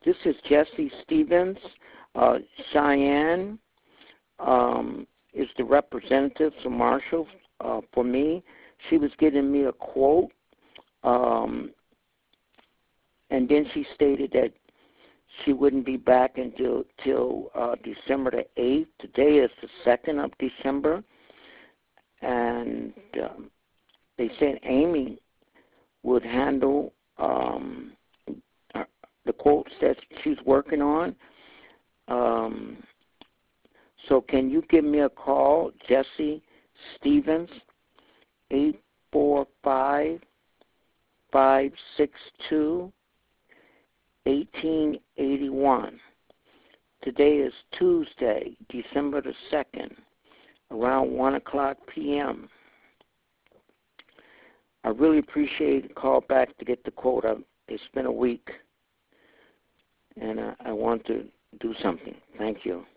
This is Jesse Stevens. Cheyenne is the representative for Marshall for me. She was giving me a quote, and then she stated that she wouldn't be back until December the 8th. Today is the 2nd of December, and they said Amy would handle the quotes that she's working on. So can you give me a call, Jesse Stevens, 845-562-1881. Today is Tuesday, December the 2nd, around 1 o'clock p.m. I really appreciate a call back to get the quote. It's been a week, and I want to do something. Thank you.